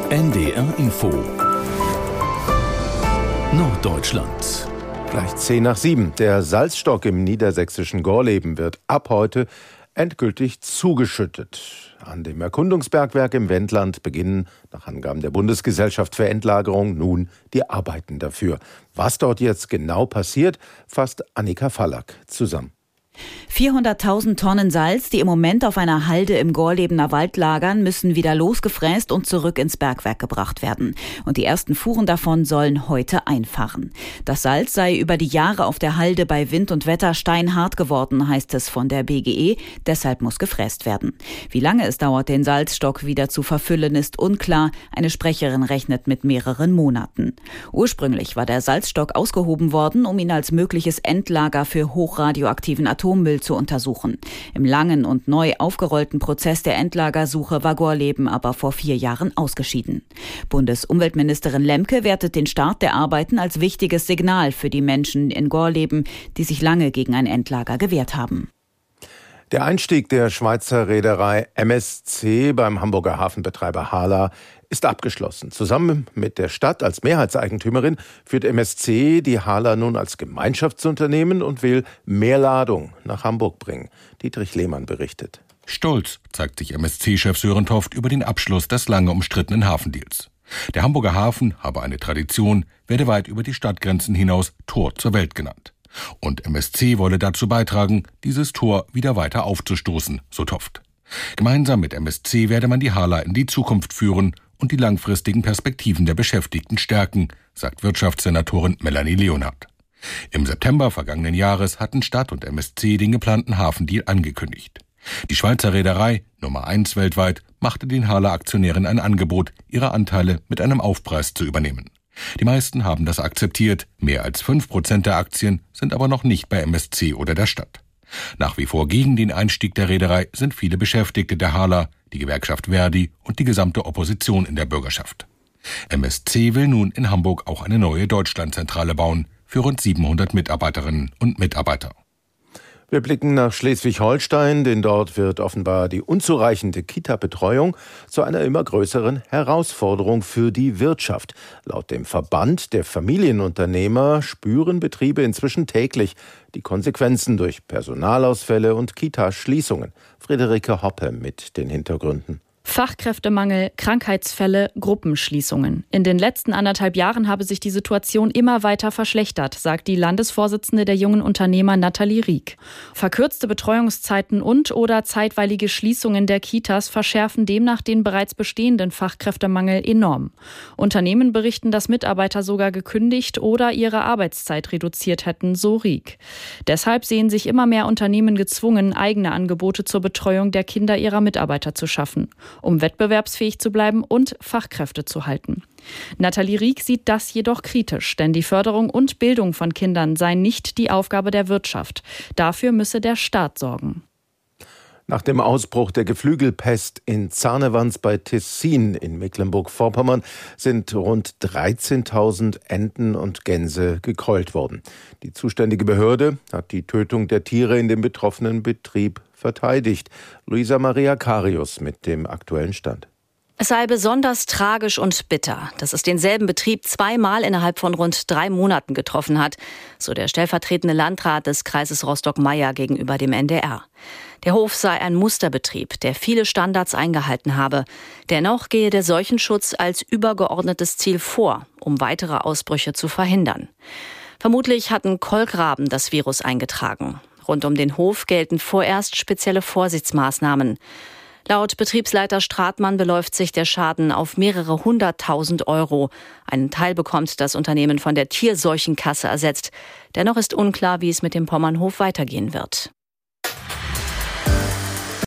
NDR Info Norddeutschland. Gleich 6:10. Der Salzstock im niedersächsischen Gorleben wird ab heute endgültig zugeschüttet. An dem Erkundungsbergwerk im Wendland beginnen, nach Angaben der Bundesgesellschaft für Endlagerung, nun die Arbeiten dafür. Was dort jetzt genau passiert, fasst Annika Fallack zusammen. 400.000 Tonnen Salz, die im Moment auf einer Halde im Gorlebener Wald lagern, müssen wieder losgefräst und zurück ins Bergwerk gebracht werden. Und die ersten Fuhren davon sollen heute einfahren. Das Salz sei über die Jahre auf der Halde bei Wind und Wetter steinhart geworden, heißt es von der BGE. Deshalb muss gefräst werden. Wie lange es dauert, den Salzstock wieder zu verfüllen, ist unklar. Eine Sprecherin rechnet mit mehreren Monaten. Ursprünglich war der Salzstock ausgehoben worden, um ihn als mögliches Endlager für hochradioaktiven Atommüll zu untersuchen. Im langen und neu aufgerollten Prozess der Endlagersuche war Gorleben aber vor 4 Jahren ausgeschieden. Bundesumweltministerin Lemke wertet den Start der Arbeiten als wichtiges Signal für die Menschen in Gorleben, die sich lange gegen ein Endlager gewehrt haben. Der Einstieg der Schweizer Reederei MSC beim Hamburger Hafenbetreiber HHLA ist abgeschlossen. Zusammen mit der Stadt als Mehrheitseigentümerin führt MSC die HHLA nun als Gemeinschaftsunternehmen und will mehr Ladung nach Hamburg bringen. Dietrich Lehmann berichtet. Stolz zeigt sich MSC-Chef Sören Toft über den Abschluss des lange umstrittenen Hafendeals. Der Hamburger Hafen habe eine Tradition, werde weit über die Stadtgrenzen hinaus Tor zur Welt genannt. Und MSC wolle dazu beitragen, dieses Tor wieder weiter aufzustoßen, so Toft. Gemeinsam mit MSC werde man die HHLA in die Zukunft führen und die langfristigen Perspektiven der Beschäftigten stärken, sagt Wirtschaftssenatorin Melanie Leonhardt. Im September vergangenen Jahres hatten Stadt und MSC den geplanten Hafendeal angekündigt. Die Schweizer Reederei, Nummer 1 weltweit, machte den HHLA-Aktionären ein Angebot, ihre Anteile mit einem Aufpreis zu übernehmen. Die meisten haben das akzeptiert, mehr als 5% der Aktien sind aber noch nicht bei MSC oder der Stadt. Nach wie vor gegen den Einstieg der Reederei sind viele Beschäftigte der HHLA, die Gewerkschaft Verdi und die gesamte Opposition in der Bürgerschaft. MSC will nun in Hamburg auch eine neue Deutschlandzentrale bauen für rund 700 Mitarbeiterinnen und Mitarbeiter. Wir blicken nach Schleswig-Holstein, denn dort wird offenbar die unzureichende Kita-Betreuung zu einer immer größeren Herausforderung für die Wirtschaft. Laut dem Verband der Familienunternehmer spüren Betriebe inzwischen täglich die Konsequenzen durch Personalausfälle und Kita-Schließungen. Friederike Hoppe mit den Hintergründen. Fachkräftemangel, Krankheitsfälle, Gruppenschließungen. In den letzten 1,5 Jahren habe sich die Situation immer weiter verschlechtert, sagt die Landesvorsitzende der jungen Unternehmer Nathalie Rieck. Verkürzte Betreuungszeiten und/oder zeitweilige Schließungen der Kitas verschärfen demnach den bereits bestehenden Fachkräftemangel enorm. Unternehmen berichten, dass Mitarbeiter sogar gekündigt oder ihre Arbeitszeit reduziert hätten, so Rieck. Deshalb sehen sich immer mehr Unternehmen gezwungen, eigene Angebote zur Betreuung der Kinder ihrer Mitarbeiter zu schaffen, um wettbewerbsfähig zu bleiben und Fachkräfte zu halten. Nathalie Rieck sieht das jedoch kritisch, denn die Förderung und Bildung von Kindern sei nicht die Aufgabe der Wirtschaft. Dafür müsse der Staat sorgen. Nach dem Ausbruch der Geflügelpest in Zarnewanz bei Tessin in Mecklenburg-Vorpommern sind rund 13.000 Enten und Gänse gekeult worden. Die zuständige Behörde hat die Tötung der Tiere in dem betroffenen Betrieb verteidigt. Luisa Maria Karius mit dem aktuellen Stand. Es sei besonders tragisch und bitter, dass es denselben Betrieb 2-mal innerhalb von rund 3 Monaten getroffen hat, so der stellvertretende Landrat des Kreises Rostock-Meyer gegenüber dem NDR. Der Hof sei ein Musterbetrieb, der viele Standards eingehalten habe. Dennoch gehe der Seuchenschutz als übergeordnetes Ziel vor, um weitere Ausbrüche zu verhindern. Vermutlich hatten Kolkraben das Virus eingetragen. Rund um den Hof gelten vorerst spezielle Vorsichtsmaßnahmen. Laut Betriebsleiter Stratmann beläuft sich der Schaden auf mehrere 100.000 Euro. Einen Teil bekommt das Unternehmen von der Tierseuchenkasse ersetzt. Dennoch ist unklar, wie es mit dem Pommernhof weitergehen wird.